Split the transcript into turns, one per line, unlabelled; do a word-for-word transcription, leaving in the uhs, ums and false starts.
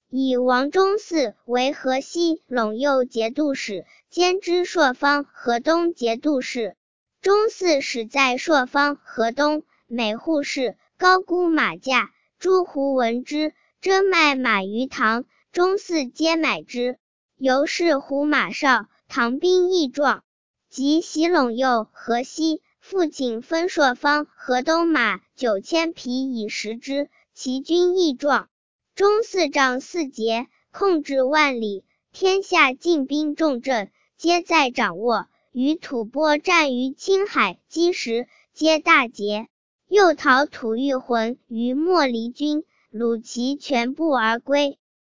以王忠嗣为河西陇右节度使，兼知朔方、河东节度使。忠嗣始在朔方、河东，每户市高估马价，诸胡闻之，争卖马于唐，忠嗣皆买之。由是胡马少，唐兵益壮，即袭陇右、河西，复请分朔方、河东马九千匹以食之，其军益壮。忠嗣仗四节，控制万里，天下进兵重镇，皆在掌握。于吐蕃战于青海、积石，皆大捷。又讨吐谷浑于莫离军，虏其全部而归。